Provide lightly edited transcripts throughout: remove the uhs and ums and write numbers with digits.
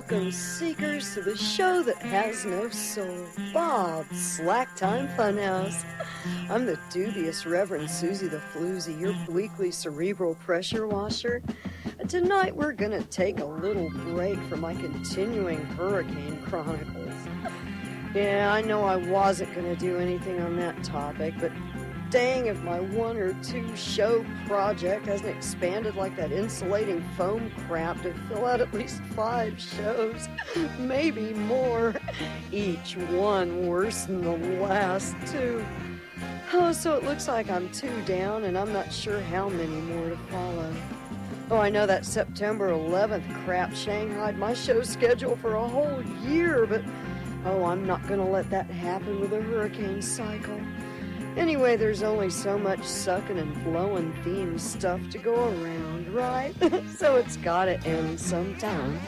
Welcome, seekers, to the show that has no soul, Bob's Slack Time Funhouse. I'm the dubious Reverend Susie the Floozy, your weekly cerebral pressure washer. And tonight we're going to take a little break from my continuing hurricane chronicles. Yeah, I know I wasn't going to do anything on that topic, but dang if my 1 or 2 show project hasn't expanded like that insulating foam crap to fill out at least 5 shows, maybe more, each one worse than the last 2. Oh, so it looks like I'm 2 down and I'm not sure how many more to follow. Oh, I know that September 11th crap shanghaied my show schedule for a whole year, but oh, I'm not going to let that happen with a hurricane cycle. Anyway, there's only so much sucking and blowing theme stuff to go around, right? So it's gotta end sometime.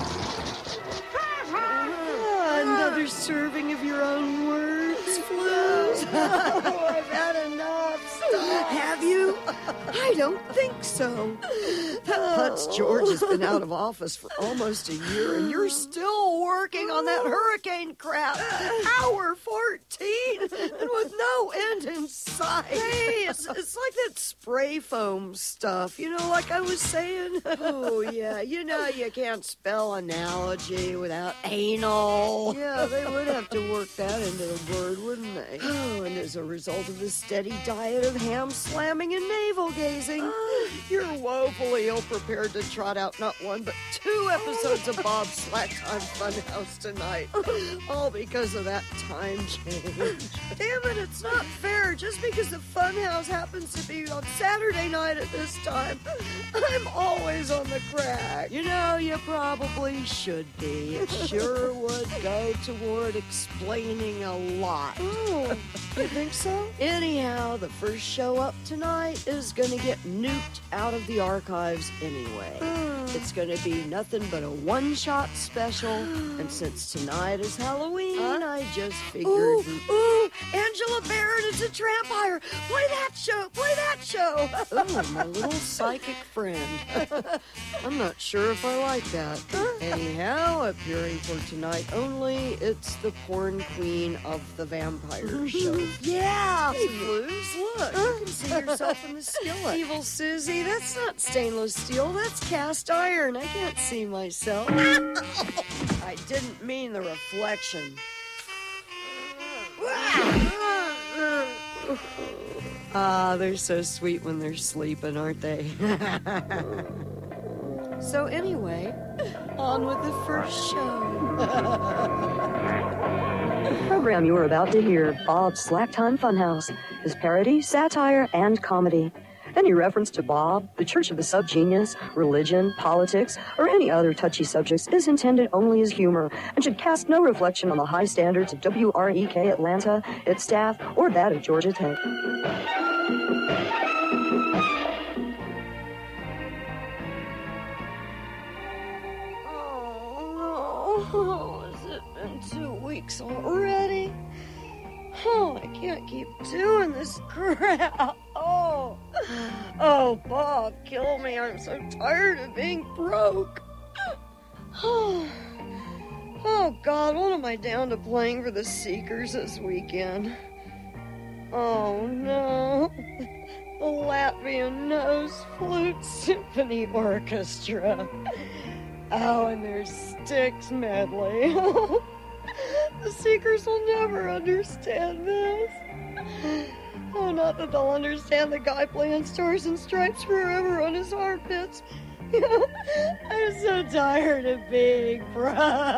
Another serving of your own words, Flues? Oh, I've had enough. Stop. Have you? I don't think so. That Putz George has been out of office for almost a year, and you're still working on that hurricane crap. Hour 14, and with no end in sight. Hey, it's like that spray foam stuff, you know, like I was saying. Oh, yeah, you know you can't spell analogy without anal. Yeah, they would have to work that into the word, wouldn't they? Oh, and as a result of this steady diet of ham slamming and navel gazing, you're woefully ill-prepared to trot out not 1 but 2 episodes of Bob's Slack Time Funhouse tonight. All because of that time change. Damn it, it's not fair. Just because the Funhouse happens to be on Saturday night at this time, I'm always on the crack. You know, you probably should be. It sure would go toward explaining a lot. Oh, you think so? Anyhow, the first show up tonight is gonna get nuked out of the archives anyway. It's gonna be nothing but a one-shot special, and since tonight is Halloween, I just figured... Ooh, Angela Barrett is a trampire! Play that show! Play that show! Ooh, my little psychic friend. I'm not sure if I like that. Anyhow, appearing for tonight only, it's the porn queen of the vampire show. Yeah! Hey, Blues, look, you can see yourself in the skillet. Evil Susie, that's not stainless steel, that's cast iron. I can't see myself. I didn't mean the reflection. They're so sweet when they're sleeping, aren't they? So anyway, on with the first show. The program you are about to hear, Bob's Slack Time Funhouse, is parody, satire, and comedy. Any reference to Bob, the Church of the Subgenius, religion, politics, or any other touchy subjects is intended only as humor and should cast no reflection on the high standards of WREK Atlanta, its staff, or that of Georgia Tech. Oh, has it been 2 weeks already? Oh, I can't keep doing this crap. Oh, Bob, kill me. I'm so tired of being broke. Oh, God, what am I down to playing for the Seekers this weekend? Oh, no. The Latvian Nose Flute Symphony Orchestra. Oh, and their Styx medley. The Seekers will never understand this. Oh, not that they'll understand the guy playing Stars and Stripes Forever on his armpits. I'm so tired of being broke.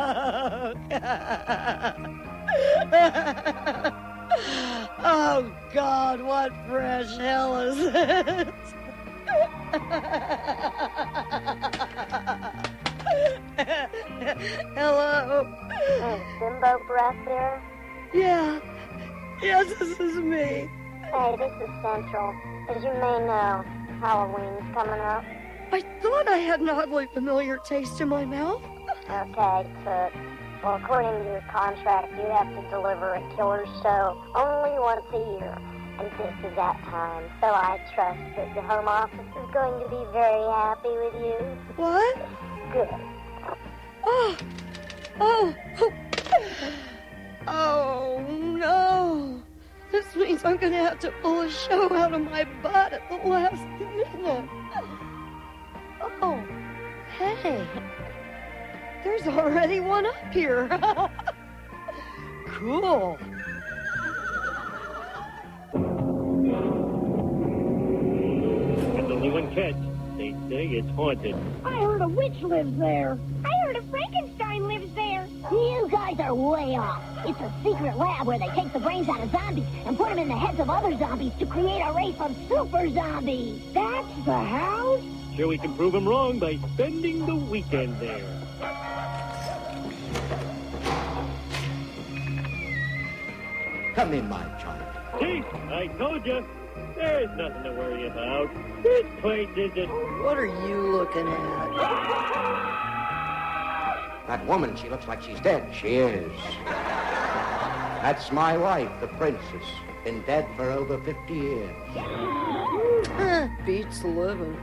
Oh, God, what fresh hell is this? Hello? Bimbo Breath there? Yeah. Yes, this is me. Hey, this is Central. As you may know, Halloween's coming up. I thought I had an oddly familiar taste in my mouth. Okay, so, well, according to your contract, you have to deliver a killer show only once a year. And this is that time, so I trust that the home office is going to be very happy with you. What? Good. Oh, Oh. Oh, no. This means I'm going to have to pull a show out of my butt at the last minute. Oh, hey. There's already one up here. Cool. There's only one catch. They say it's haunted. I heard a witch lives there. I heard a Frankenstein lives there. You guys are way off. It's a secret lab where they take the brains out of zombies and put them in the heads of other zombies to create a race of super zombies. That's the house? Sure, we can prove them wrong by spending the weekend there. Come in, my child. Chief, I told you. There's nothing to worry about. This place isn't... What are you looking at? That woman, she looks like she's dead. She is. That's my wife, the princess. Been dead for over 50 years. Beats living.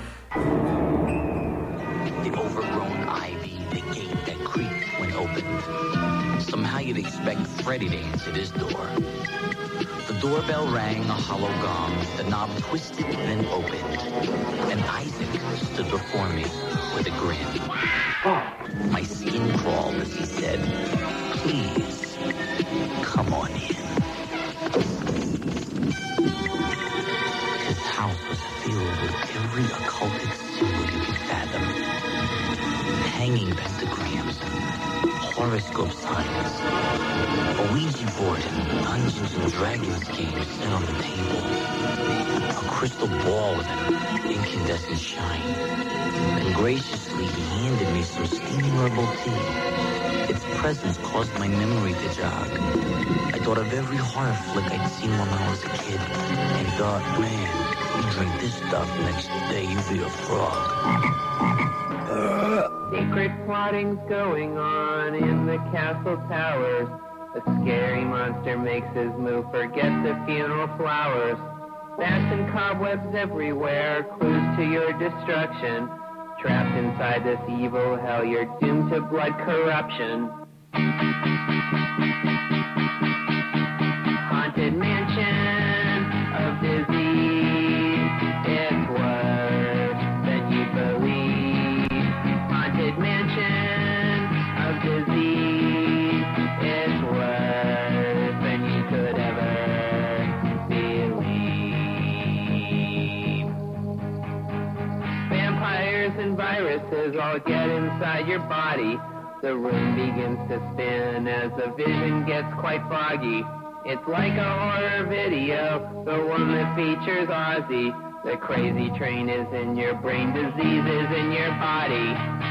The overgrown ivy, the gate that creaked when opened. Somehow you'd expect Freddy to answer this door. The doorbell rang a hollow gong. The knob twisted, then opened. And Isaac stood before me with a grin. My skin crawled as he said, "Please, come on in." His house was filled with every occultic symbol you could fathom. Hanging pentagrams, horoscope signs, a Ouija board and Dungeons and Dragons games set on the table, a crystal ball with an incandescent shine, and graciously he handed me some steaming herbal tea. Its presence caused my memory to jog. I thought of every horror flick I'd seen when I was a kid, and thought, man, you drink this stuff next day, you'll be a frog. Secret plotting's going on in the castle towers. A scary monster makes his move, forget the funeral flowers. Bats and cobwebs everywhere, clues to your destruction. Trapped inside this evil hell, you're doomed to blood corruption. Haunted mansion of disease, it's worse than you believe. Haunted mansion of disease, it's worse than you could ever believe. Vampires and viruses all get inside your body. The room begins to spin as the vision gets quite foggy. It's like a horror video, the one that features Ozzy. The crazy train is in your brain, disease is in your body.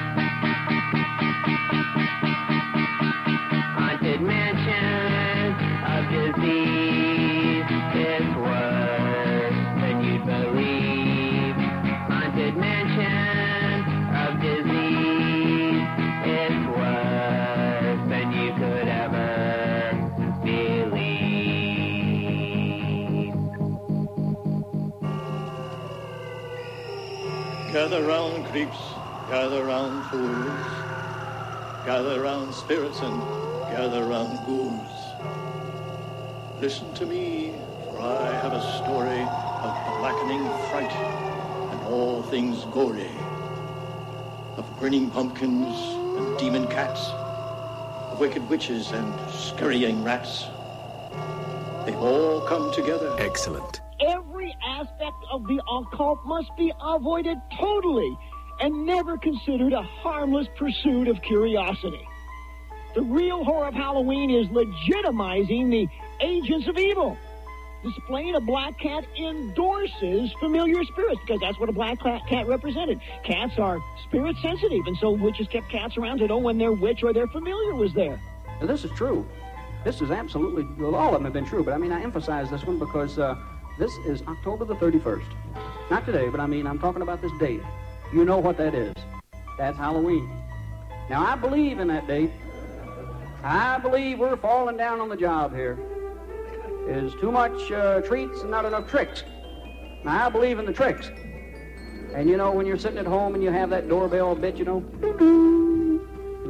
Haunted mansion of disease, it's worse than you'd believe. Haunted mansion of disease, it's worse than you could ever believe. Gather round, creeps, gather round, fools. Gather round, spirits, and gather round, ghouls. Listen to me, for I have a story of blackening fright and all things gory, of grinning pumpkins and demon cats, of wicked witches and scurrying rats. They've all come together. Excellent. Every aspect of the occult must be avoided totally and never considered a harmless pursuit of curiosity. The real horror of Halloween is legitimizing the agents of evil. Displaying a black cat endorses familiar spirits, because that's what a black cat represented. Cats are spirit sensitive, and so witches kept cats around to know when their witch or their familiar was there. Now, this is true. This is absolutely, well, all of them have been true, but I mean, I emphasize this one because this is October the 31st. Not today, but I mean, I'm talking about this date. You know what that is. That's Halloween. Now, I believe in that date. I believe we're falling down on the job here. There's too much treats and not enough tricks. Now, I believe in the tricks. And, you know, when you're sitting at home and you have that doorbell bit, you know, doo-doo, and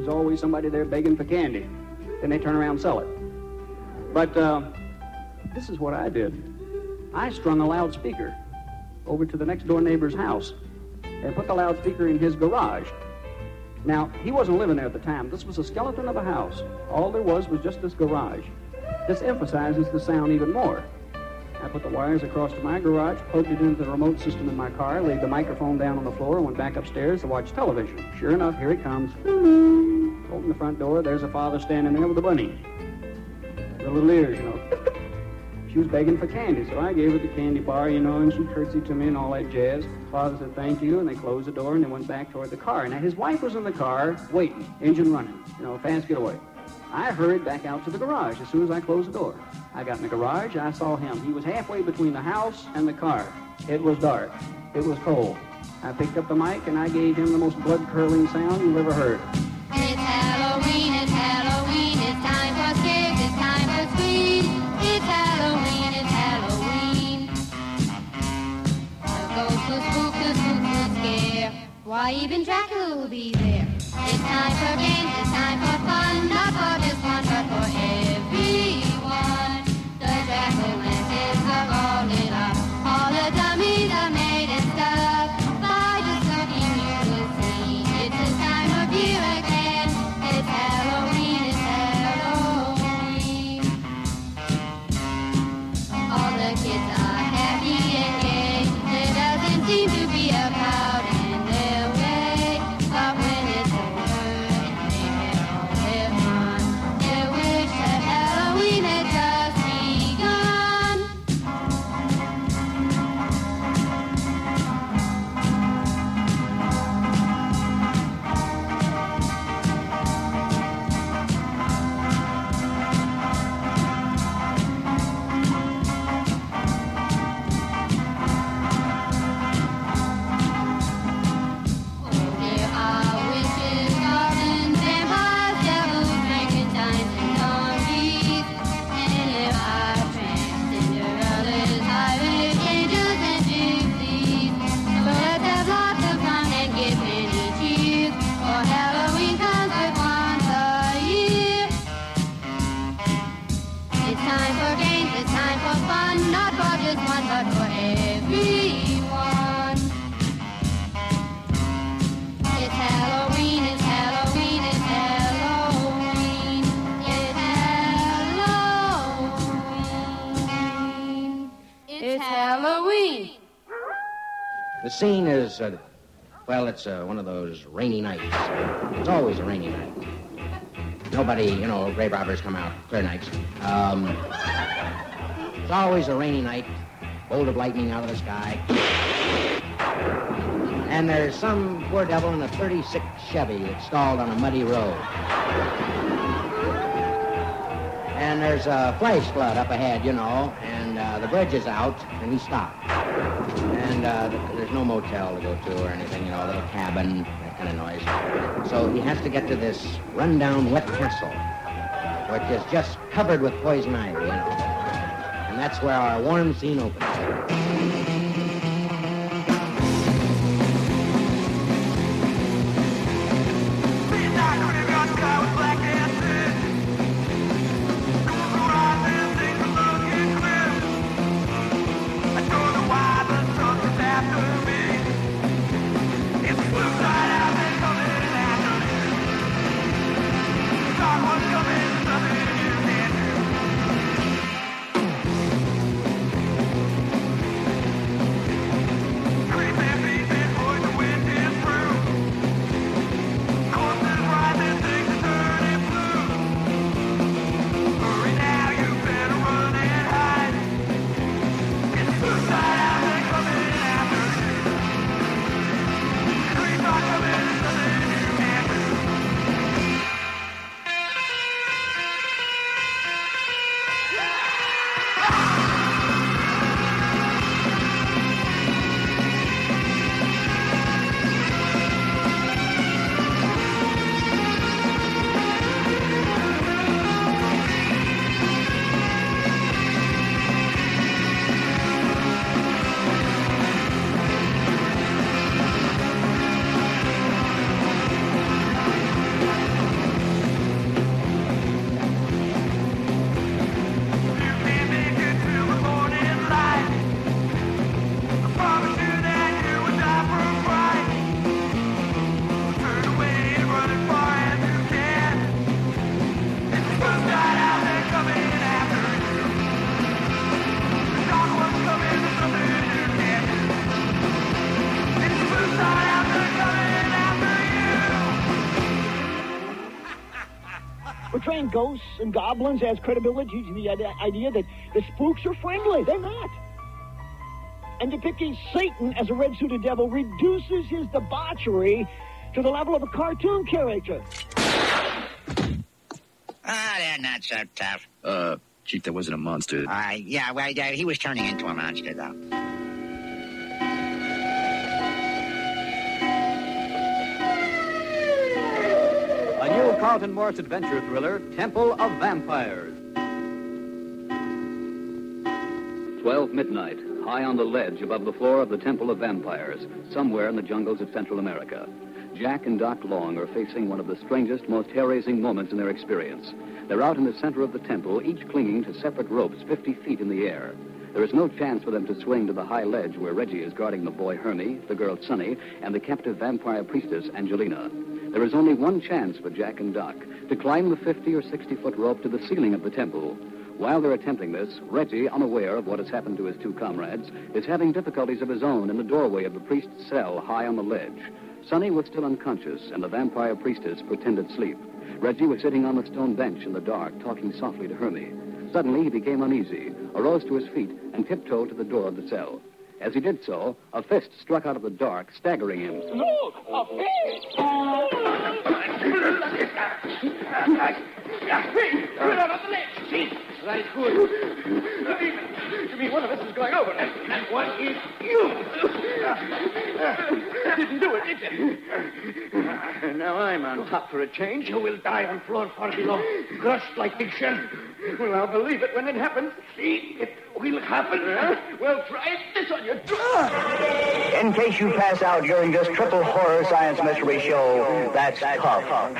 There's always somebody there begging for candy. Then they turn around and sell it. But this is what I did. I strung a loudspeaker over to the next door neighbor's house and put the loudspeaker in his garage. Now, he wasn't living there at the time. This was a skeleton of a house. All there was just this garage. This emphasizes the sound even more. I put the wires across to my garage, plugged it into the remote system in my car, laid the microphone down on the floor, and went back upstairs to watch television. Sure enough, here it comes. Open the front door, there's a father standing there with a bunny. The little ears, you know. She was begging for candy, so I gave her the candy bar, you know, and she curtsied to me and all that jazz. Father said, thank you, and they closed the door, and they went back toward the car. Now, his wife was in the car, waiting, engine running, you know, fast getaway. I hurried back out to the garage as soon as I closed the door. I got in the garage, I saw him. He was halfway between the house and the car. It was dark. It was cold. I picked up the mic, and I gave him the most blood-curdling sound you've ever heard. It's Halloween, it's Halloween, it's time for scares, it's time for screams. It's Halloween, it's Halloween. The ghost will spook, the spook will scare. Why, even Dracula will be there. It's time for games, it's time for fun, not for just one, but for everyone. The jack-o'-lanterns are all lit up, all the dummies are made and stuff. By just looking you will see, it's this time of year again. It's Halloween, it's Halloween. All the kids are happy and gay, there doesn't seem to be a cloud in their way. But when it's over and they have all their fun, they wish that Halloween had just begun. There are witches, goblins, vampires, devils, Frankensteins, and zombies. And there are tramps, Cinderellas, Irish angels, and gypsies. So let's have lots of fun and give many cheers, for Halloween comes but once a year. It's time for games, it's time for fun, not for just one, but for everyone. It's Halloween, it's Halloween, it's Halloween. It's Halloween. It's Halloween. The scene is, well, it's one of those rainy nights. It's always a rainy night. Nobody, you know, grave robbers come out clear nights. It's always a rainy night, bolt of lightning out of the sky. And there's some poor devil in a 36 Chevy that's stalled on a muddy road. And there's a flash flood up ahead, you know, and the bridge is out, and he stopped. And there's no motel to go to or anything, you know, a little cabin, that kind of noise. So he has to get to this rundown wet castle, which is just covered with poison ivy, you know. And that's where our warm scene opens. Portraying ghosts and goblins adds credibility to the idea that the spooks are friendly. They're not. And depicting Satan as a red-suited devil reduces his debauchery to the level of a cartoon character. They're not so tough. Chief, that wasn't a monster. Yeah, well, he was turning into a monster, though. A new Carlton Morris adventure thriller, Temple of Vampires. 12 midnight, high on the ledge above the floor of the Temple of Vampires, somewhere in the jungles of Central America. Jack and Doc Long are facing one of the strangest, most hair-raising moments in their experience. They're out in the center of the temple, each clinging to separate ropes 50 feet in the air. There is no chance for them to swing to the high ledge where Reggie is guarding the boy Hermie, the girl Sonny, and the captive vampire priestess Angelina. There is only one chance for Jack and Doc, to climb the 50 or 60-foot rope to the ceiling of the temple. While they're attempting this, Reggie, unaware of what has happened to his two comrades, is having difficulties of his own in the doorway of the priest's cell high on the ledge. Sonny was still unconscious, and the vampire priestess pretended sleep. Reggie was sitting on the stone bench in the dark, talking softly to Hermie. Suddenly, he became uneasy, arose to his feet, and tiptoed to the door of the cell. As he did so, a fist struck out of the dark, staggering him. Look, a fist! Get out of the ledge! See? Right, good. You mean one of us is going over? And one is you. Didn't do it, did you? Now I'm on top for a change. You will die on floor far below, crushed like big shell. Well, I'll believe it when it happens. See, it will happen. Well, try this on your jaw. In case you pass out during this triple horror science mystery show, that's tough.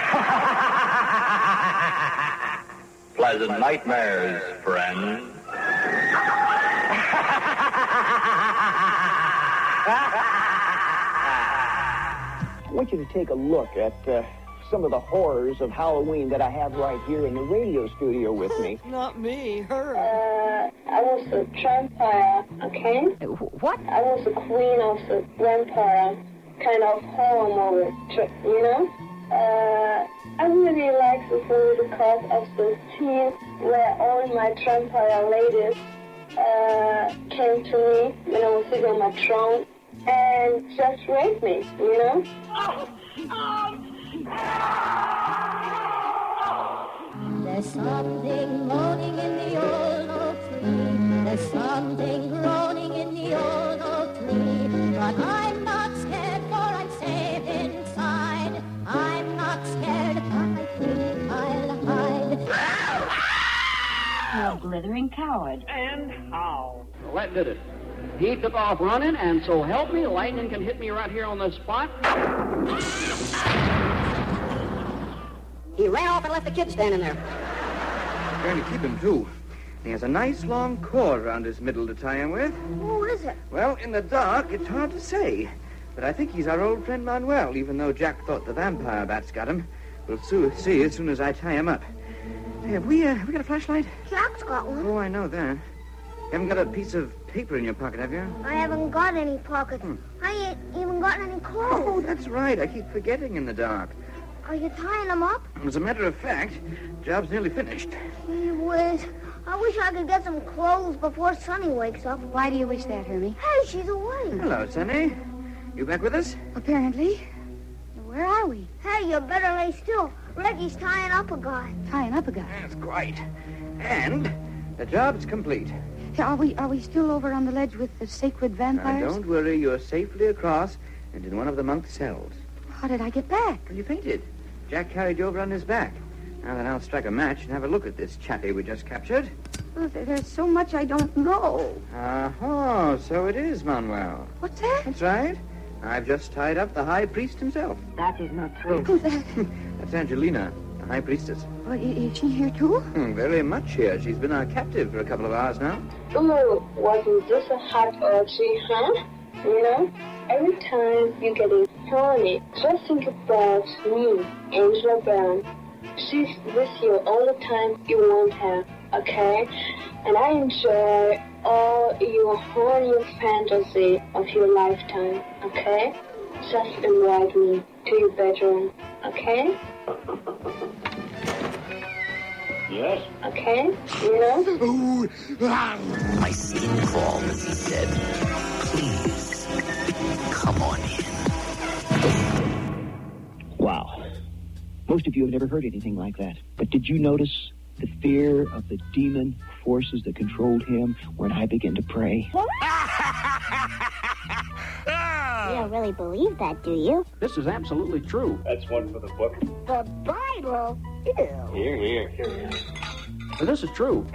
Pleasant nightmares, friends. I want you to take a look at some of the horrors of Halloween that I have right here in the radio studio with me. Not me, her. I was a vampire, okay? What? I was the queen of the vampire kind of horror movie, you know? I really like the movie because of the scene where all my vampire ladies came to me when I was sitting on my throne and just raped me, you know? There's something moaning in the old oak tree. There's something groaning in the old oak tree. But I'm not scared, for I'm safe inside. I'm not scared, I think I'll hide. You're a blithering coward. And how? Well, that did it. He took off running, and so help me, lightning can hit me right here on this spot. He ran off and left the kid standing there. Trying to keep him, too. He has a nice long cord around his middle to tie him with. Who is it? Well, in the dark, it's hard to say. But I think he's our old friend Manuel, even though Jack thought the vampire bats got him. We'll see as soon as I tie him up. Hey, have we got a flashlight? Jack's got one. Oh, I know that. You haven't got a piece of paper in your pocket, have you? I haven't got any pockets. I ain't even got any clothes. Oh, that's right. I keep forgetting in the dark. Are you tying them up? As a matter of fact, job's nearly finished. Gee whiz. I wish I could get some clothes before Sonny wakes up. Why do you wish that, Hermie? Hey, she's away. Hello, Sonny. You back with us? Apparently. Where are we? Hey, you better lay still. Reggie's tying up a guy. Tying up a guy? That's great. And the job's complete. Are we still over on the ledge with the sacred vampires? Now, don't worry. You're safely across and in one of the monk cells. How did I get back? Well, you fainted. Jack carried you over on his back. Now then, I'll strike a match and have a look at this chappie we just captured. Well, there's so much I don't know. Oh, so it is Manuel. What's that? That's right. I've just tied up the high priest himself. That is not true. Who's that? That's Angelina, the high priestess. Well, is she here, too? Very much here. She's been our captive for a couple of hours now. Ooh, wasn't this a hot orgy, huh? You know, every time you get horny, just think about me, Angela Brown. She's with you all the time you want her, okay? And I enjoy all your horny fantasy of your lifetime, okay? Just invite me to your bedroom, okay? Yes? Okay. No. My skin crawled as he said, please, come on in. Wow. Most of you have never heard anything like that. But did you notice the fear of the demon forces that controlled him when I began to pray? You don't really believe that, do you? This is absolutely true. That's one for the book. The Bible? Ew. Here. This is true.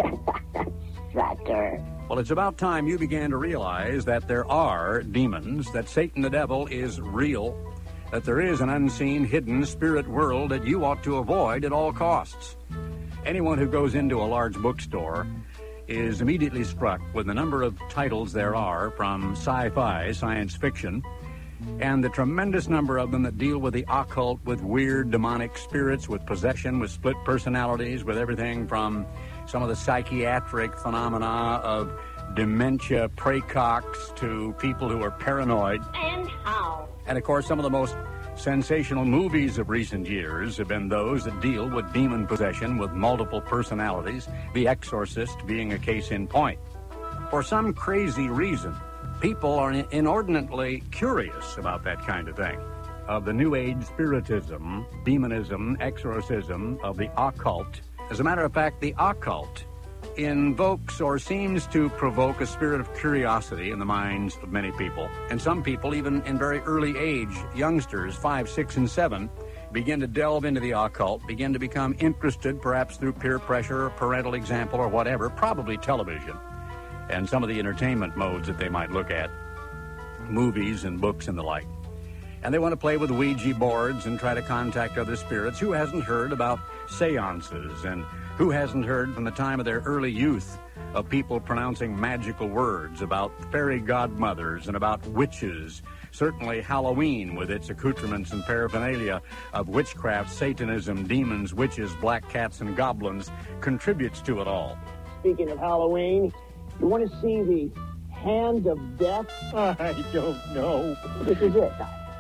Sucker. Well, it's about time you began to realize that there are demons, that Satan the devil is real, that there is an unseen, hidden spirit world that you ought to avoid at all costs. Anyone who goes into a large bookstore is immediately struck with the number of titles there are from sci-fi, science fiction, and the tremendous number of them that deal with the occult, with weird demonic spirits, with possession, with split personalities, with everything from some of the psychiatric phenomena of dementia, praecox, to people who are paranoid. And how? And of course, some of the most sensational movies of recent years have been those that deal with demon possession with multiple personalities, The Exorcist being a case in point. For some crazy reason, people are inordinately curious about that kind of thing, of the New Age spiritism, demonism, exorcism, of the occult. As a matter of fact, the occult invokes or seems to provoke a spirit of curiosity in the minds of many people. And some people, even in very early age, youngsters, 5, 6, and 7, begin to delve into the occult, begin to become interested, perhaps through peer pressure, or parental example, or whatever, probably television, and some of the entertainment modes that they might look at, movies and books and the like. And they want to play with Ouija boards and try to contact other spirits. Who hasn't heard about seances, and who hasn't heard from the time of their early youth of people pronouncing magical words, about fairy godmothers and about witches? Certainly Halloween, with its accoutrements and paraphernalia of witchcraft, Satanism, demons, witches, black cats, and goblins, contributes to it all. Speaking of Halloween, you want to see the hand of death? I don't know. This is it.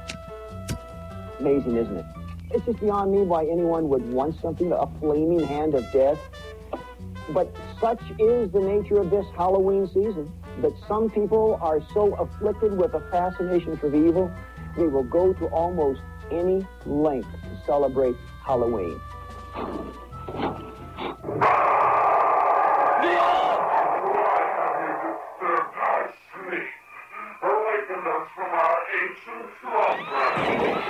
Amazing, isn't it? It's just beyond me why anyone would want something, a flaming hand of death. But such is the nature of this Halloween season, that some people are so afflicted with a fascination for evil, they will go to almost any length to celebrate Halloween. Awaken us from our ancient slumber.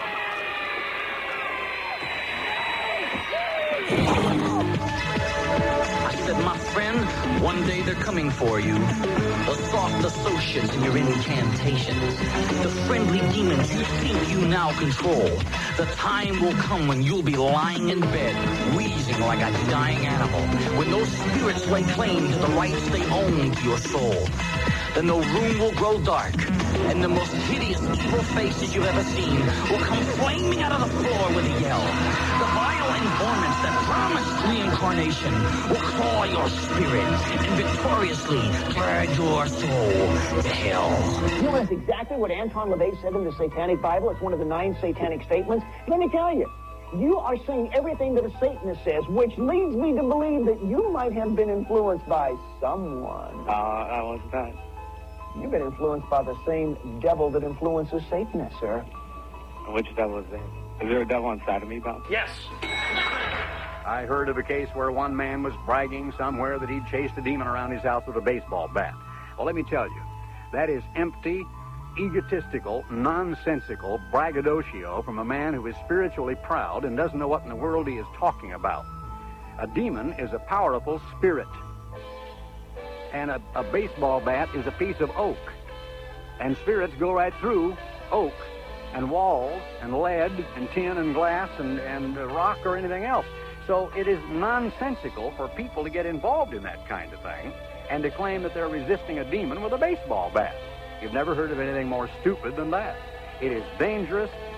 I said, my friend, one day they're coming for you. The soft associates in your incantations. The friendly demons you think you now control. The time will come when you'll be lying in bed, wheezing like a dying animal, when those spirits lay claim to the rights they own to your soul. Then the room will grow dark, and the most hideous evil faces you've ever seen will come flaming out of the floor with a yell. The vile informants that promised reincarnation will claw your spirit and victoriously drag your soul to hell. You know, that's exactly what Anton LaVey said in the Satanic Bible. It's one of the 9 satanic statements. Let me tell you, you are saying everything that a Satanist says, which leads me to believe that you might have been influenced by someone. I wasn't that. You've been influenced by the same devil that influences Satanists, sir. Which devil is that? Is there a devil inside of me, Bob? Yes. I heard of a case where one man was bragging somewhere that he'd chased a demon around his house with a baseball bat. Well, let me tell you, that is empty, egotistical, nonsensical braggadocio from a man who is spiritually proud and doesn't know what in the world he is talking about. A demon is a powerful spirit. And a baseball bat is a piece of oak. And spirits go right through oak and walls and lead and tin and glass and rock or anything else. So it is nonsensical for people to get involved in that kind of thing and to claim that they're resisting a demon with a baseball bat. You've never heard of anything more stupid than that. It is dangerous,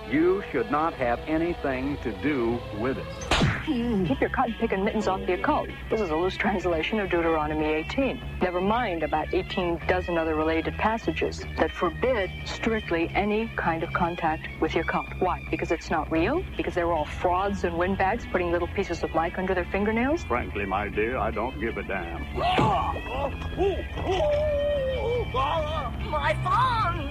You should not have anything to do with it. Keep your cotton-picking mittens off the occult. This is a loose translation of Deuteronomy 18. Never mind about 18 dozen other related passages that forbid strictly any kind of contact with your cult. Why? Because it's not real? Because they're all frauds and windbags putting little pieces of mic under their fingernails? Frankly, my dear, I don't give a damn. My phone!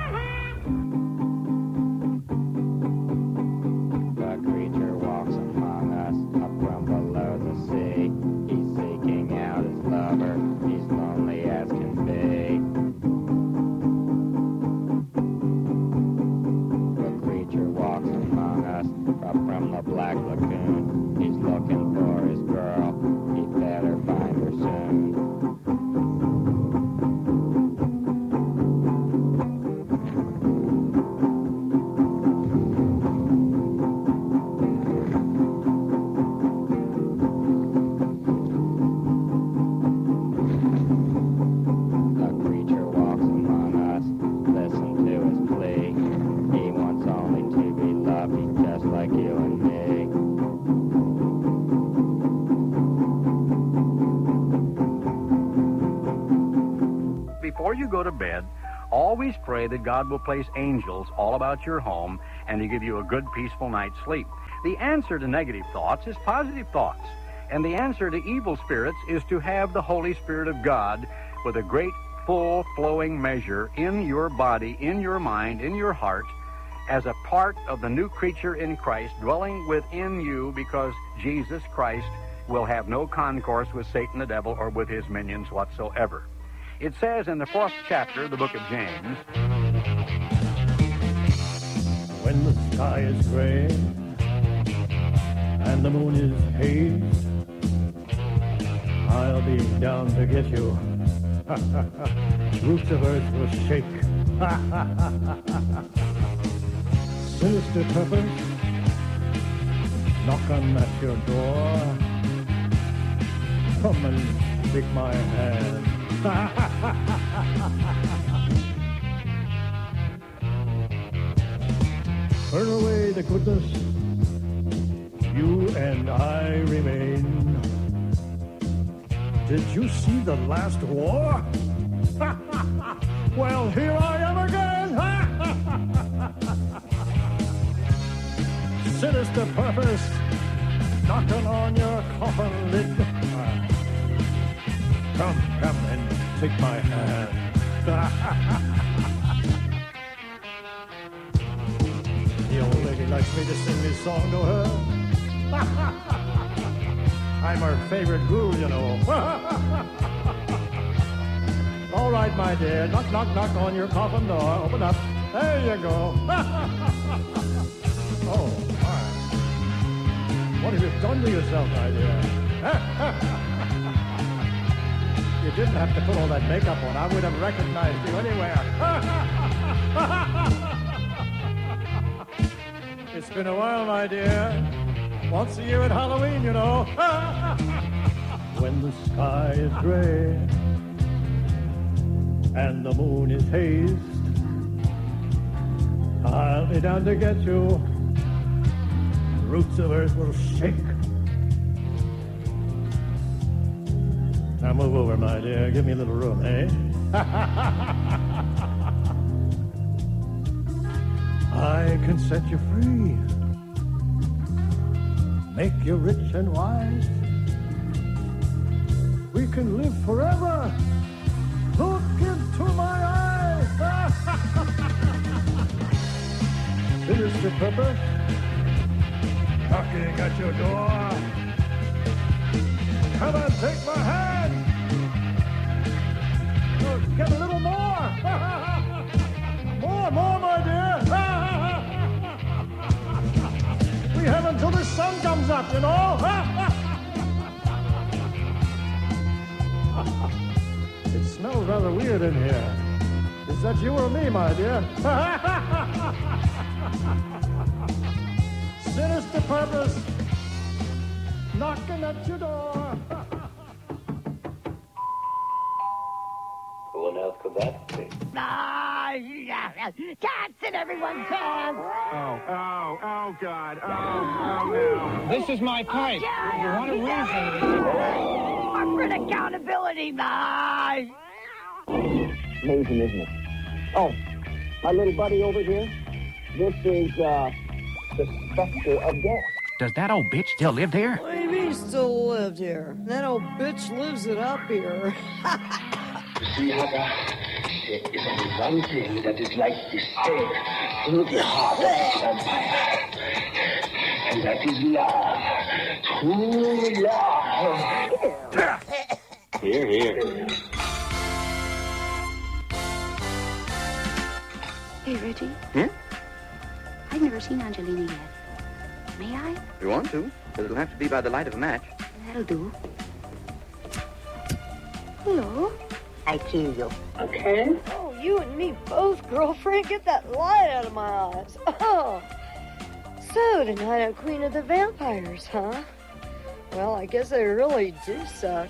The creature walks among us, up from below the sea. He's seeking out his lover, he's lonely as can be. The creature walks among us, up from the black lagoon. He's looking for his girl, he'd better find her soon. Before you go to bed, always pray that God will place angels all about your home and to give you a good, peaceful night's sleep. The answer to negative thoughts is positive thoughts. And the answer to evil spirits is to have the Holy Spirit of God with a great, full, flowing measure in your body, in your mind, in your heart, as a part of the new creature in Christ dwelling within you, because Jesus Christ will have no concourse with Satan the devil or with his minions whatsoever. It says in the 4th chapter of the book of James, when the sky is gray and the moon is haze, I'll be down to get you. Roots of earth will shake. Sinister purpose, knocking at your door. Come and take my hand. Turn away the goodness, you and I remain. Did you see the last war? Well, here I am again. Sinister purpose, knocking on your coffin lid. Come and take my hand. The old lady likes me to sing this song to her. I'm her favorite ghoul, you know. All right, my dear. Knock, knock, knock on your coffin door. Open up. There you go. Oh, my. What have you done to yourself, my dear? You didn't have to put all that makeup on. I would have recognized you anywhere. It's been a while, my dear. Once a year at Halloween, you know. When the sky is gray and the moon is hazed, I'll be down to get you. Roots of earth will shake. Now move over, my dear. Give me a little room, eh? I can set you free, make you rich and wise. We can live forever. Look into my eyes. Sinister purpose, knocking at your door. Come and take my hand. Oh, get a little more. More, my dear. We have until the sun comes up, you know. It smells rather weird in here. Is that you or me, my dear? Sinister purpose, knocking at your door. Who on earth could that be? Cats in everyone's pants! Oh, God. Oh, no. This is my pipe. You want a reason? Corporate accountability, man! Amazing, isn't it? Oh, my little buddy over here, this is, the specter of death. Does that old bitch still live there? What do you mean still lived here? That old bitch lives it up here. You see, Haga, there is only one thing that is like the stake through the heart of this vampire. And that is love. True love. Here. Hey, Reggie. Hmm? I've never seen Angelina yet. May I? If you want to, but it'll have to be by the light of a match. That'll do. Hello. I kill you. Okay. Oh, you and me both, girlfriend. Get that light out of my eyes. Oh. So, tonight I'm Queen of the Vampires, huh? Well, I guess I really do suck.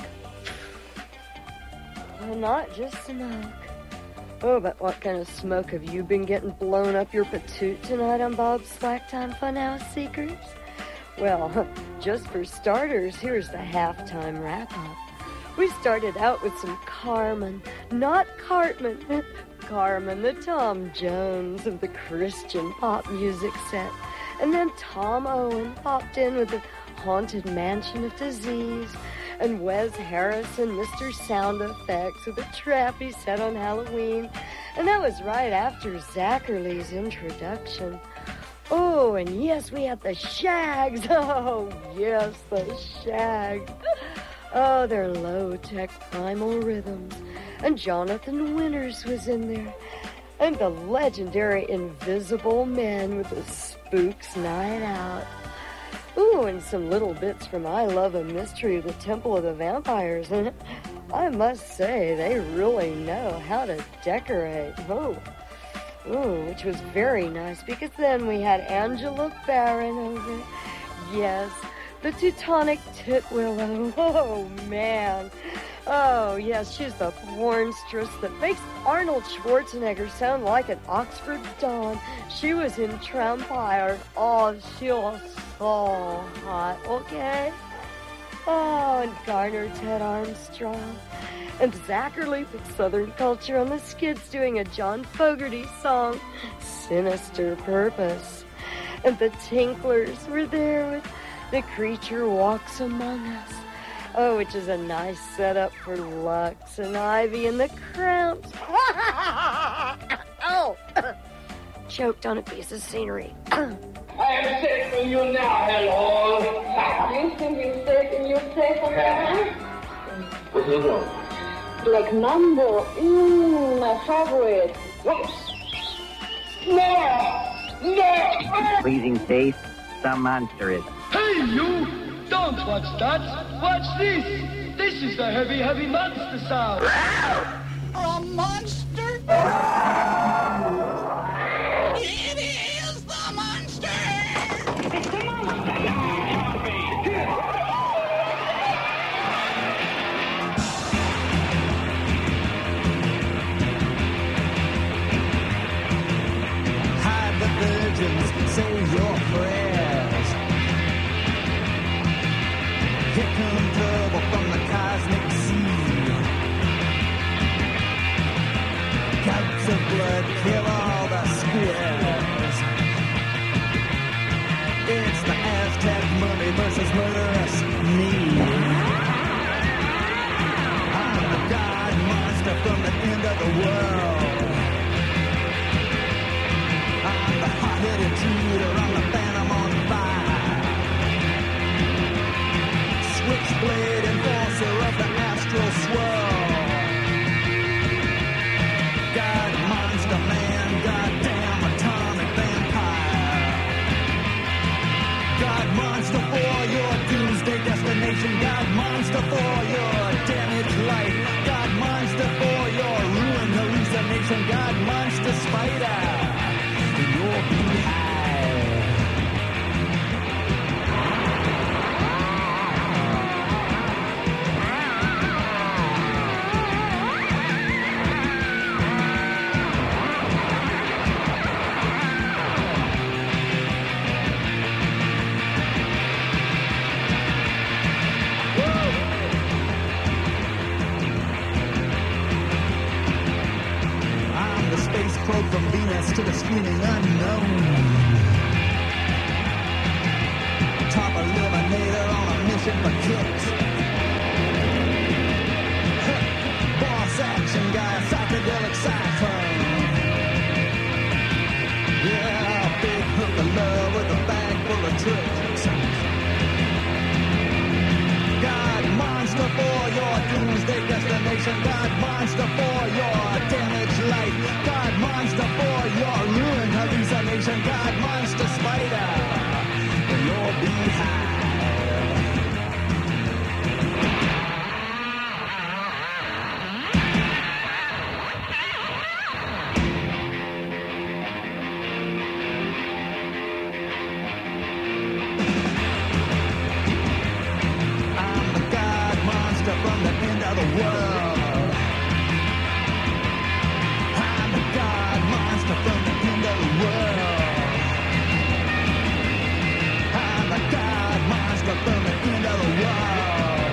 Well, not just smoke. Oh, but what kind of smoke have you been getting blown up your patoot tonight on Bob's Slacktime Funhouse, Seekers? Well, just for starters, here's the halftime wrap-up. We started out with some Carmen, not Cartman. Carmen, the Tom Jones of the Christian pop music set. And then Tom Owen popped in with the Haunted Mansion of Disease. And Wes Harrison, Mr. Sound Effects, with a trappy set on Halloween. And that was right after Zachary introduction. Oh, and yes, we had the Shags. Oh, yes, the Shags. Oh, their low-tech primal rhythms. And Jonathan Winters was in there. And the legendary Invisible Men with the Spooks Night Out. Ooh, and some little bits from I Love a Mystery of the Temple of the Vampires. And I must say, they really know how to decorate. Oh, ooh, which was very nice, because then we had Angela Barron over. Yes, the Teutonic Titwillow. Oh, man. Oh, yes, she's the pornstress that makes Arnold Schwarzenegger sound like an Oxford Don. She was in Trampire. Oh, she was so hot, okay? Oh, and Garner Ted Armstrong. And Zachary put Southern culture on the skids doing a John Fogerty song, Sinister Purpose. And the Tinklers were there with The Creature Walks Among Us. Oh, which is a nice setup for Lux and Ivy and the Cramps. Oh, choked on a piece of scenery. I am taking you now, hello. You think you're taking you take a man? What is wrong? Black Mambo. My favorite. Whoops. No! Pleasing face, some monster is. Hey, you! Don't watch that. Watch this. This is the heavy, heavy monster sound. A monster? It is the monster! It's the monster! Hide the virgins, say your prayers. Here comes trouble from the cosmic sea. Gouts of blood kill all the squares. It's the Aztec mummy versus murderous me. I'm the god monster from the end of the world. I'm the hot-headed intruder, I'm the phantom on fire. Switchblade enforcer of the astral swirl. God, monster man, to the scheming unknown. Top eliminator on a mission for kicks. Boss action guy, psychedelic cyclone. Yeah, big hook of love with a bag full of tricks. God monster for your doomsday destination. God monster for your damaged life. God monster for your ruined hallucination. God monster spider in your beehive. From the end of the world, I'm the God monster from the end of the world. I'm the God monster from the end of the world.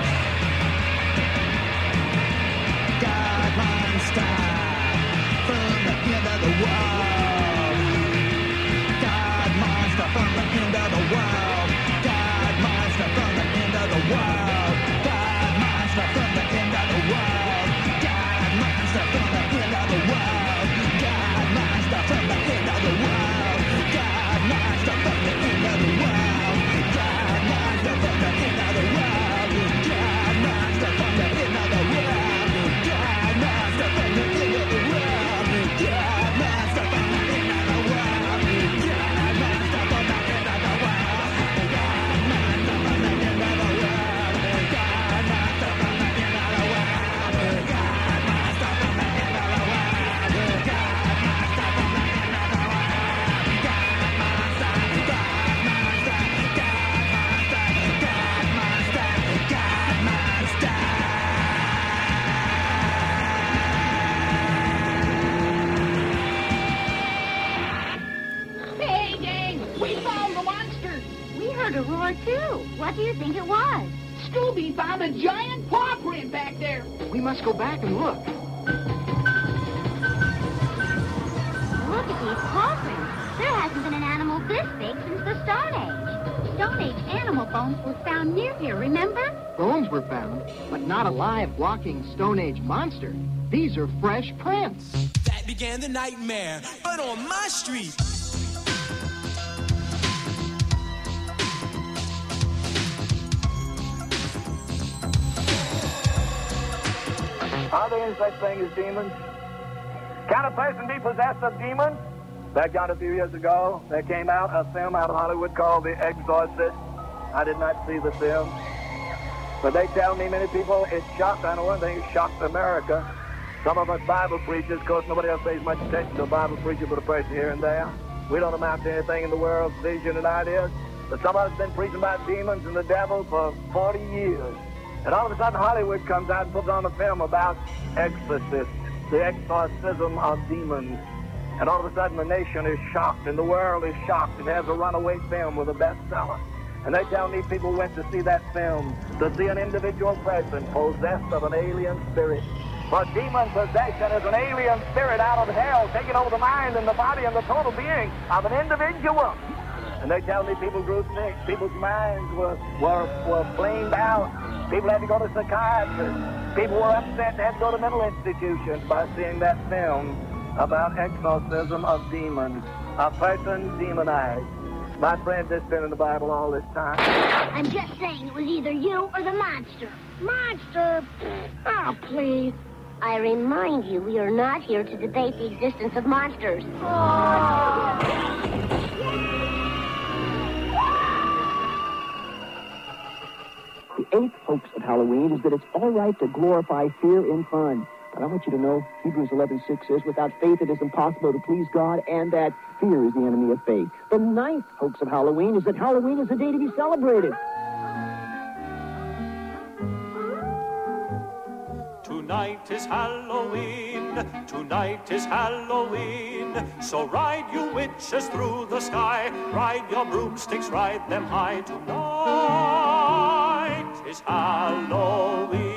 God monster from the end of the world. God monster from the end of the world. God monster from the end of the world. From the end of the world, God monster from the end of the world, God monster from the end of the world, God monster from the end of the world, God monster from the end of the world, God monster from the end of the world, God monster from the end of the world, God monster from the end of the world, God monster from the end of the world, God monster from the end of the world. A roar, too. What do you think it was? Scooby found a giant paw print back there. We must go back and look. Look at these paw prints. There hasn't been an animal this big since the Stone Age. Stone Age animal bones were found near here, remember? Bones were found, but not a live walking Stone Age monster. These are fresh prints. That began the nightmare, but on my street. Are there any such thing as demons? Can a person be possessed of demons? Back down a few years ago, there came out a film out of Hollywood called The Exorcist. I did not see the film. But they tell me many people it shocked, I know one thing, it shocked America. Some of us Bible preachers, of course, nobody else pays much attention to a Bible preacher but a person here and there. We don't amount to anything in the world's vision and ideas. But some of us have been preaching about demons and the devil for 40 years. And all of a sudden, Hollywood comes out and puts on a film about exorcists, the exorcism of demons. And all of a sudden, the nation is shocked, and the world is shocked. It has a runaway film with a bestseller. And they tell me people went to see that film to see an individual person possessed of an alien spirit. For demon possession is an alien spirit out of hell, taking over the mind and the body and the total being of an individual. And they tell me people grew sick. People's minds were flamed out. People had to go to psychiatrists. People were upset and had to go to mental institutions by seeing that film about exorcism of demons, a person demonized. My friend, this has been in the Bible all this time. I'm just saying it was either you or the monster. Monster? Oh, please. I remind you, we are not here to debate the existence of monsters. The eighth hoax of Halloween is that it's all right to glorify fear in fun. But I want you to know, Hebrews 11:6 says, without faith it is impossible to please God, and that fear is the enemy of faith. The ninth hoax of Halloween is that Halloween is a day to be celebrated. Tonight is Halloween, tonight is Halloween. So ride you witches through the sky, ride your broomsticks, ride them high. Tonight is Halloween.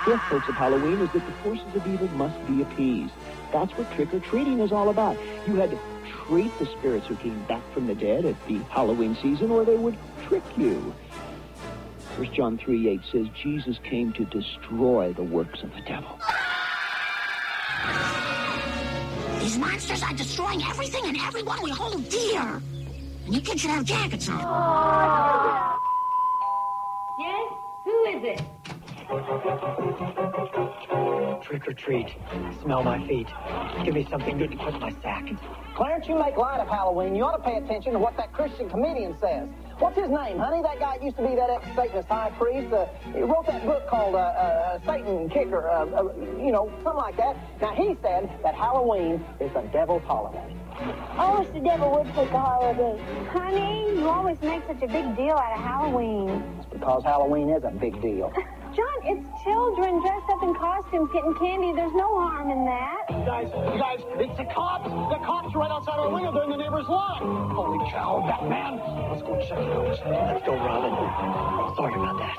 fifth hoax of Halloween is that the forces of evil must be appeased. That's what trick-or-treating is all about. You had to treat the spirits who came back from the dead at the Halloween season, or they would trick you. 1 John 3:8 says Jesus came to destroy the works of the devil. These monsters are destroying everything and everyone we hold dear. And you kids should have jackets on. Yes? Who is it? Trick or treat. Smell my feet. Give me something good to put in my sack. Clarence, you make light of Halloween. You ought to pay attention to what that Christian comedian says. What's his name, honey? That guy used to be that ex-Satanist high priest. He wrote that book called Satan Kicker, something like that. Now, he said that Halloween is the devil's holiday. I wish the devil would pick a holiday. Honey, you always make such a big deal out of Halloween. It's because Halloween is a big deal. John, it's children dressed up in costumes getting candy. There's no harm in that. Guys, it's the cops. The cops are right outside our window. They're in the neighbor's lawn. Holy cow, Batman. Let's go check it out. Let's go, Robin. Sorry about that.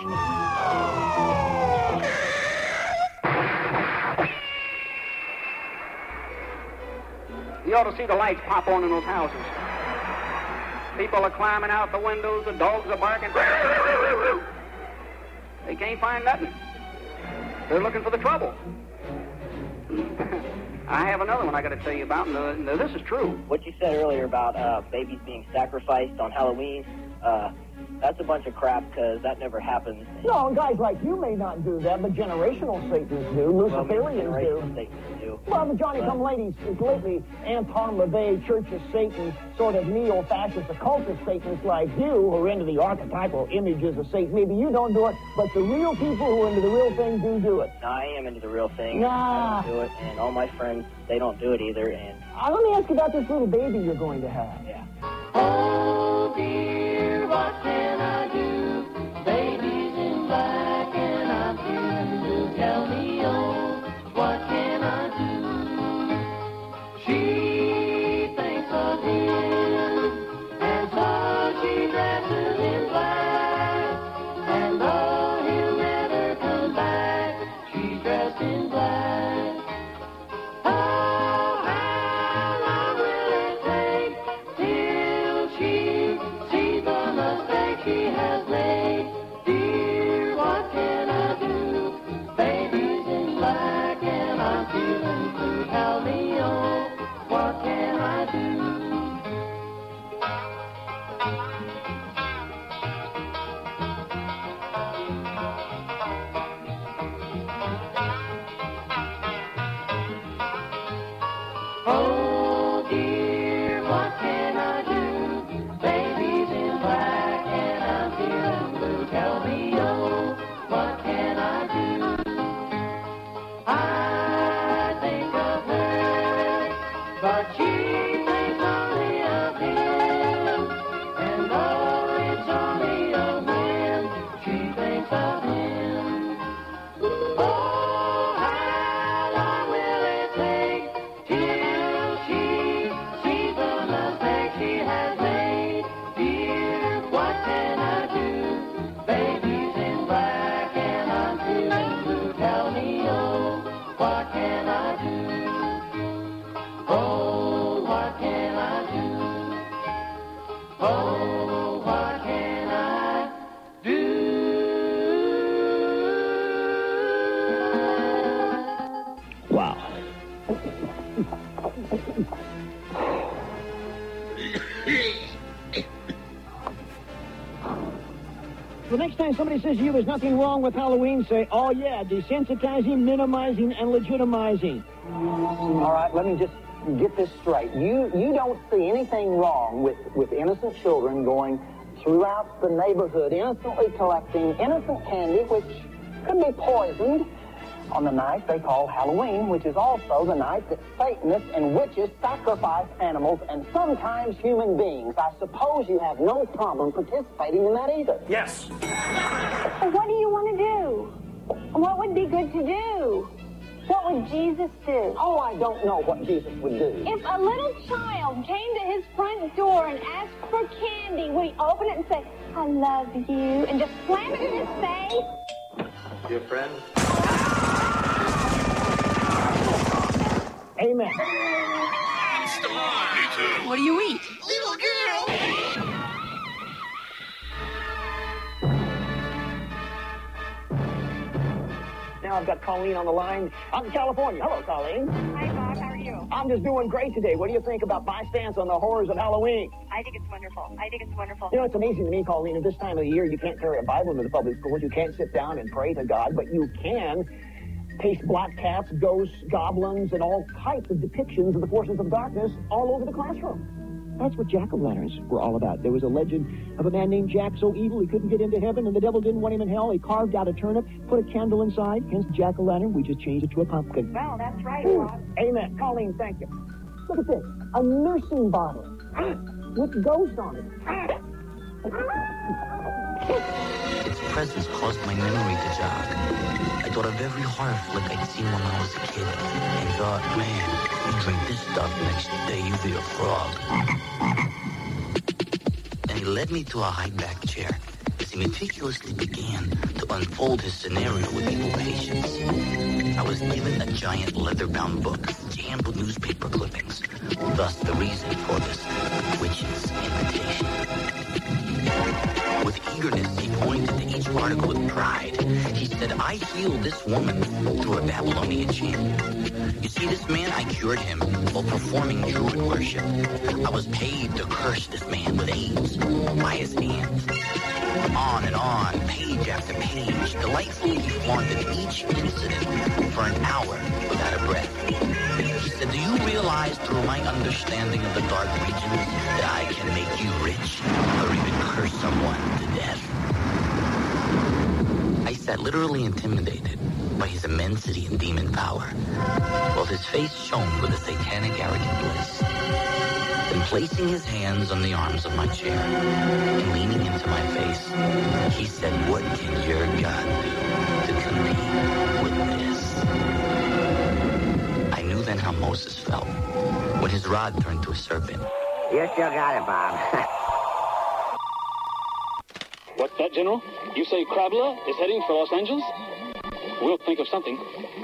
You ought to see the lights pop on in those houses. People are climbing out the windows. The dogs are barking. They can't find nothing. They're looking for the trouble. I have another one I got to tell you about, and this is true. What you said earlier about babies being sacrificed on Halloween, that's a bunch of crap, because that never happens. No, guys like you may not do that, but generational Satanists do. Luciferians do. Well, the Johnny-come-ladies lately, Anton LaVey, Church of Satan, sort of neo-fascist occultist Satanists like you, who are into the archetypal images of Satan. Maybe you don't do it, but the real people who are into the real thing do it. No, I am into the real thing. Nah. I don't do it, and all my friends, they don't do it either, and... Let me ask you about this little baby you're going to have. Yeah. Oh dear, what can I do? Baby's in black and I'm feeling blue. Tell me, oh, what can I do? She thinks of him, and so she dresses in black. And though he'll never come back, she's dressed in black. Oh, how long will it take till she sees the mistake she has made? Dear, what can I do? Baby's in black and I'm feeling blue. Tell me, oh, what can I do? Oh dear, what can I do? Baby's in black and I'm feeling blue. Tell me, oh, what can I do? I think of her, but she thinks only of him. And though it's only a whim, she thinks of him. Oh, how long will it take till she sees the mistake she has made? Dear, what can I do? Baby's in black and I'm feeling blue. Tell me, oh, what can I do? Oh, what can I do? Oh, what can I do? Wow. The next time somebody says to you there's nothing wrong with Halloween, say, oh yeah, desensitizing, minimizing, and legitimizing. All right, let me just get this straight. You don't see anything wrong with innocent children going throughout the neighborhood, innocently collecting innocent candy, which could be poisoned on the night they call Halloween, which is also the night that Satanists and witches sacrifice animals and sometimes human beings. I suppose you have no problem participating in that either. Yes. What do you want to do? What would be good to do? What would Jesus do? Oh, I don't know what Jesus would do. If a little child came to his front door and asked for candy, would he open it and say, I love you, and just slam it in his face? Dear friend, What do you eat? Little girl! Now I've got Colleen on the line out in California. Hello, Colleen. Hi, Bob. How are you? I'm just doing great today. What do you think about my stance on the horrors of Halloween? I think it's wonderful. You know, it's amazing to me, Colleen, at this time of the year, you can't carry a Bible into the public schools. You can't sit down and pray to God, but you can paste black cats, ghosts, goblins, and all types of depictions of the forces of darkness all over the classroom. That's what jack-o'-lanterns were all about. There was a legend of a man named Jack so evil he couldn't get into heaven, and the devil didn't want him in hell. He carved out a turnip, put a candle inside, hence jack-o'-lantern. We just changed it to a pumpkin. Well, that's right, Bob. Amen. Colleen, thank you. Look at this. A nursing bottle with ghosts on it. Its presence caused my memory to jog. I thought of every horror flick I'd seen when I was a kid, and thought, man, you drink this stuff next day, you'd be a frog. And he led me to a high-back chair as he meticulously began to unfold his scenario with equal patience. I was given a giant leather-bound book jammed with newspaper clippings, thus the reason for this witch's invitation. With eagerness, he pointed to each article with pride. He said, I healed this woman through a Babylonian chant. You see, this man, I cured him while performing Druid worship. I was paid to curse this man with AIDS by his hands. On and on, page after page, delightfully he flaunted each incident for an hour without a breath. He said, do you realize through my understanding of the dark regions that I can make you rich or even curse someone to death? I sat literally intimidated by his immensity and demon power, while his face shone with a satanic arrogant bliss. Then placing his hands on the arms of my chair and leaning into my face, he said, what can your God do to compete with this? I knew then how Moses felt when his rod turned to a serpent. You still got it, Bob. What's that, General? You say Krabla is heading for Los Angeles? We'll think of something.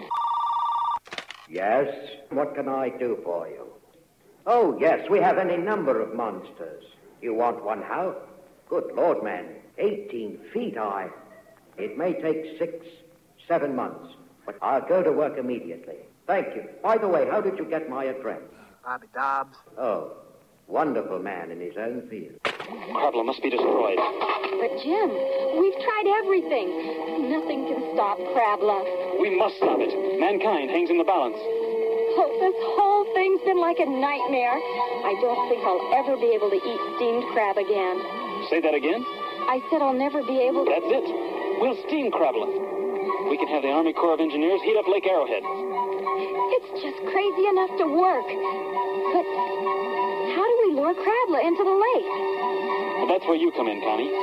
Yes? What can I do for you? Oh, yes, we have any number of monsters. You want one how? Good Lord, man. 18 feet high. It may take 6-7 months, but I'll go to work immediately. Thank you. By the way, how did you get my address? Bobby Dobbs. Oh, wonderful man in his own field. Krabla must be destroyed. But, Jim, we've tried everything. Nothing can stop Krabla. We must stop it. Mankind hangs in the balance. Oh, this whole thing's been like a nightmare. I don't think I'll ever be able to eat steamed crab again. Say that again? I said I'll never be able to... That's it. We'll steam Krabla. We can have the Army Corps of Engineers heat up Lake Arrowhead. It's just crazy enough to work. But how do we lure Krabla into the lake? Well, that's where you come in, Connie.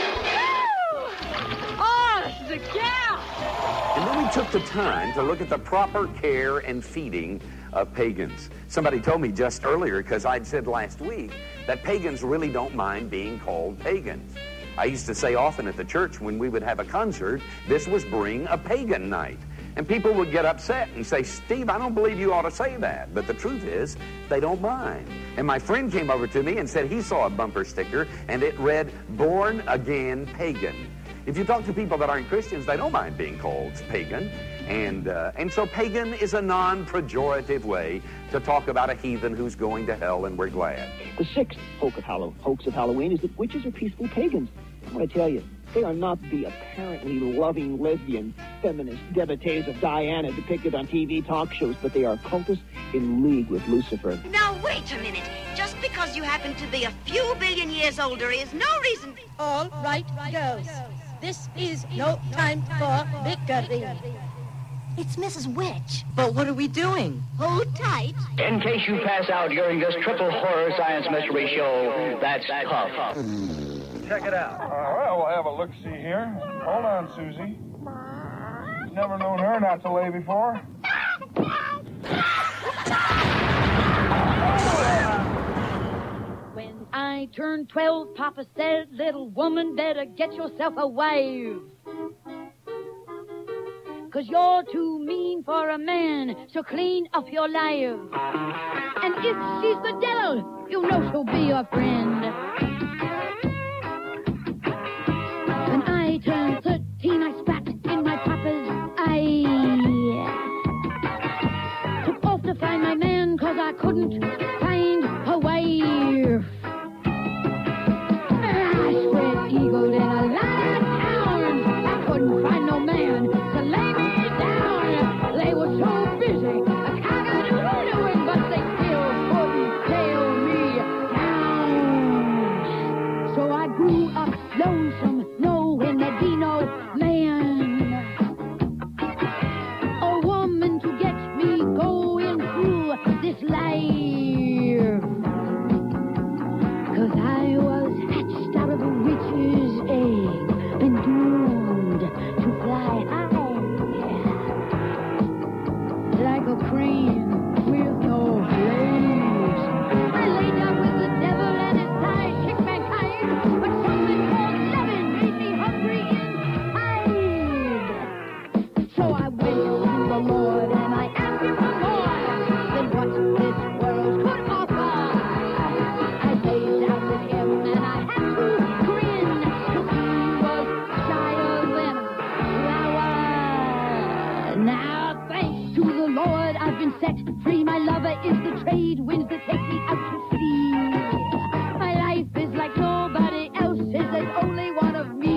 Oh, this is a gal! And then we took the time to look at the proper care and feeding of pagans. Somebody told me just earlier, because I'd said last week, that pagans really don't mind being called pagans. I used to say often at the church when we would have a concert, this was Bring a Pagan Night. And people would get upset and say, Steve, I don't believe you ought to say that. But the truth is, they don't mind. And my friend came over to me and said he saw a bumper sticker, and it read, Born Again Pagan. If you talk to people that aren't Christians, they don't mind being called pagan. And so pagan is a non-pejorative way to talk about a heathen who's going to hell, and we're glad. The sixth hoax of Halloween is that witches are peaceful pagans. I'm going to tell you, they are not the apparently loving lesbian feminist devotees of Diana depicted on TV talk shows, but they are cultists in league with Lucifer. Now, wait a minute. Just because you happen to be a few billion years older is no reason... All right, girls. This is no time for bickering. It's Mrs. Witch. But what are we doing? Hold tight. In case you pass out during this triple horror science mystery show, that's tough. Check it out. Well, we'll have a look-see here. Hold on, Susie. Never known her not to lay before. When I turned 12, Papa said, little woman, better get yourself a wife. 'cause you're too mean for a man, so clean up your life. And if she's the devil, you know she'll be your friend. When I turned 13, I spat in my papa's eye. Took off to find my man, 'cause I couldn't find a wife. I spread eagled in a lot of towns. I couldn't find no man to lay me down. They were so busy cock-a-doodle-dooing, but they still couldn't tail me down. So I grew up lonesome, knowing there'd be no man, a woman to get me going through this life. 'Cause I was hatched out of a witch's egg and doomed to fly high like a crane with no legs. I laid down with the devil and his sidekick mankind, but something called loving made me hungry inside. So I went to the Lord and I asked him for more than what this world could offer. I laid down with him and I had to grin, 'cause he was shyer than a flower. Now thanks to the Lord I've been set free. My lover is the trade winds that take me out to sea. My life is like nobody else's, there's only one of me.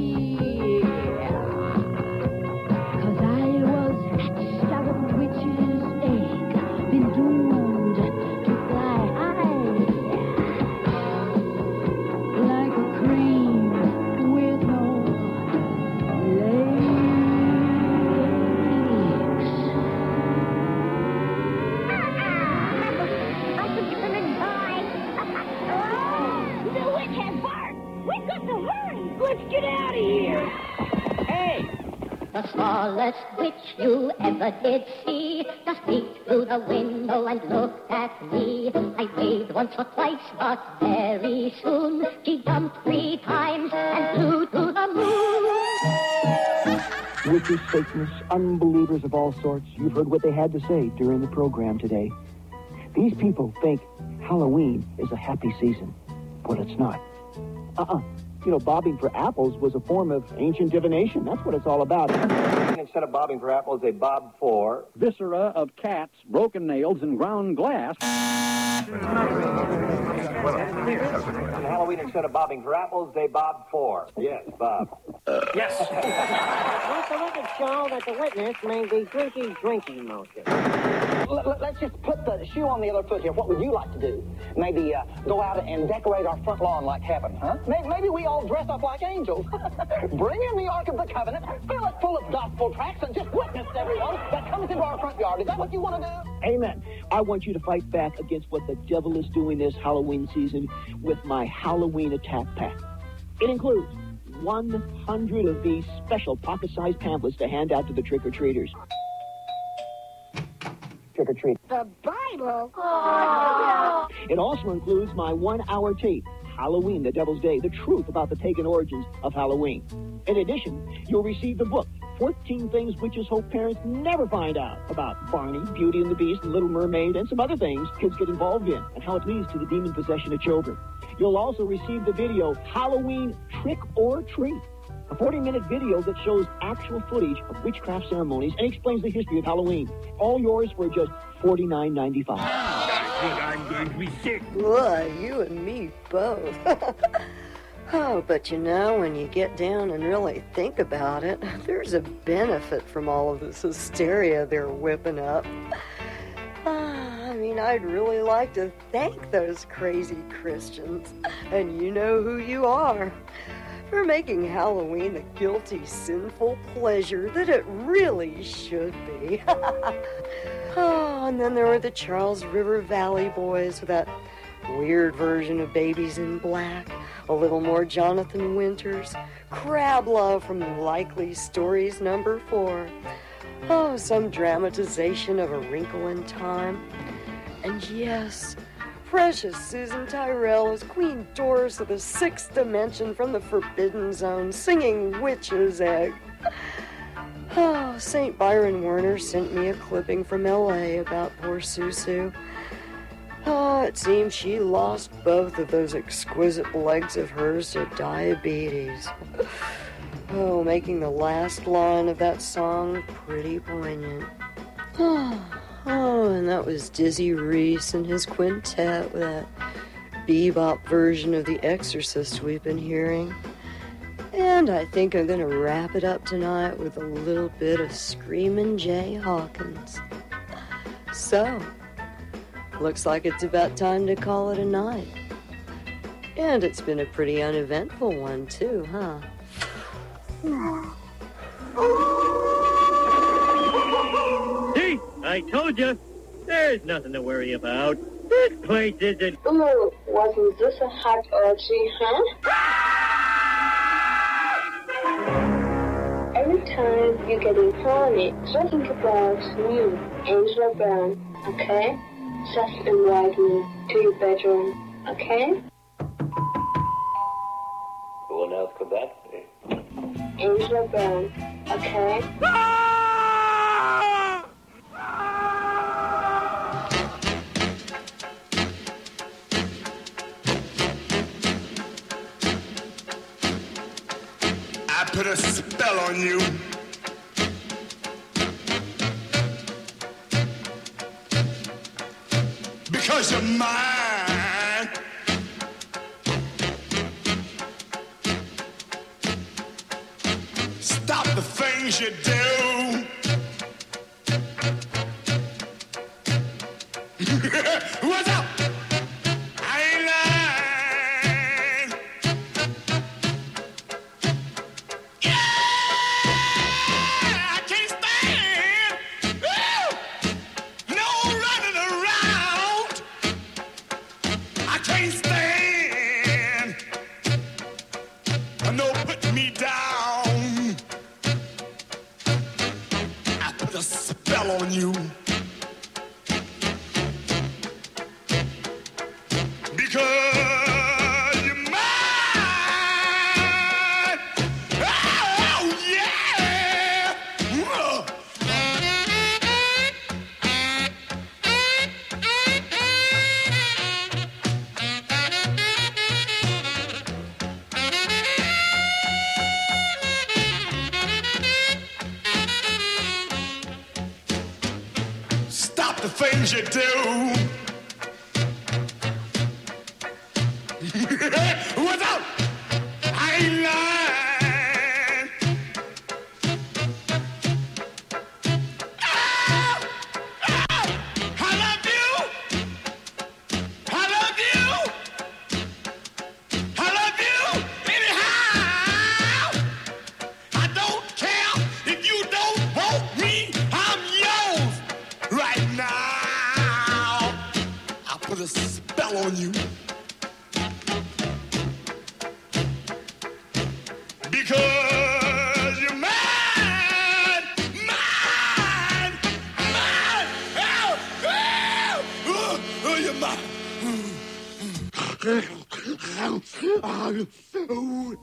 'Cause I was hatched out of a witch's egg, been doomed to fly high like a crane with no legs. I think it's an inside. The witch has barked. We've got to hurry. Let's get out of here. Hey! The smallest witch you ever did see just peeked through the window and looked at me. I waved once or twice, but very soon she jumped 3 times and flew to the moon. Witches, Satanists, unbelievers of all sorts, you've heard what they had to say during the program today. These people think Halloween is a happy season, but it's not. You know, bobbing for apples was a form of ancient divination. That's what it's all about. Instead of bobbing for apples, they bobbed for Viscera of cats, broken nails, and ground glass. On Halloween, instead of bobbing for apples, they bobbed for. Yes, Bob. Yes. Let the record show that the witness may be drinking motion. Let's just put the shoe on the other foot here. What would you like to do? Maybe go out and decorate our front lawn like heaven, huh? Maybe we all dress up like angels. Bring in the Ark of the Covenant, fill it full of gospel tracts, and just witness everyone that comes into our front yard. Is that what you want to do? Amen. I want you to fight back against what the devil is doing this Halloween season with my Halloween attack pack. It includes 100 of these special pocket-sized pamphlets to hand out to the trick-or-treaters. Trick or treat. The Bible? Oh. It also includes my 1-hour tape, Halloween, the Devil's Day, the truth about the pagan origins of Halloween. In addition, you'll receive the book, 14 Things Witches Hope Parents Never Find Out, about Barney, Beauty and the Beast, and Little Mermaid, and some other things kids get involved in, and how it leads to the demon possession of children. You'll also receive the video, Halloween Trick or Treat, a 40-minute video that shows actual footage of witchcraft ceremonies and explains the history of Halloween. All yours for just $49.95. I think I'm going to be sick. Boy, you and me both. Oh, but you know, when you get down and really think about it, there's a benefit from all of this hysteria they're whipping up. I mean, I'd really like to thank those crazy Christians, and you know who you are, for making Halloween the guilty, sinful pleasure that it really should be. Oh, and then there were the Charles River Valley Boys with that weird version of Babies in Black, a little more Jonathan Winters, Crab Love from Likely Stories number 4. Oh, some dramatization of A Wrinkle in Time. And yes, precious Susan Tyrell as Queen Doris of the 6th Dimension from the Forbidden Zone, singing Witch's Egg. Oh, St. Byron Werner sent me a clipping from L.A. about poor Susu. Oh, it seems she lost both of those exquisite legs of hers to diabetes. Oh, making the last line of that song pretty poignant. Oh, and that was Dizzy Reese and his quintet with that bebop version of The Exorcist we've been hearing. And I think I'm going to wrap it up tonight with a little bit of Screamin' Jay Hawkins. So, looks like it's about time to call it a night. And it's been a pretty uneventful one, too, huh? See? I told you. There's nothing to worry about. This place isn't... Ooh, wasn't this a hot orgy, huh? Every time you're getting horny, just think about you, Angela Brown, okay? Just invite me to your bedroom, okay? Who on earth could that be? Angela Brown, okay? I put a spell on you. Because you're mine. Stop the things you do. What's up? I ain't lying. I can't stand no running around. I can't stand no putting me down. I put a spell on you because you're mine. Oh yeah. Stop the things you do. What's up? I ain't lying. I love you. I love you. I love you anyhow. I don't care if you don't want me. I'm yours right now. I put a spell on you. Because you're mine, mine, mine. Oh, you're mine.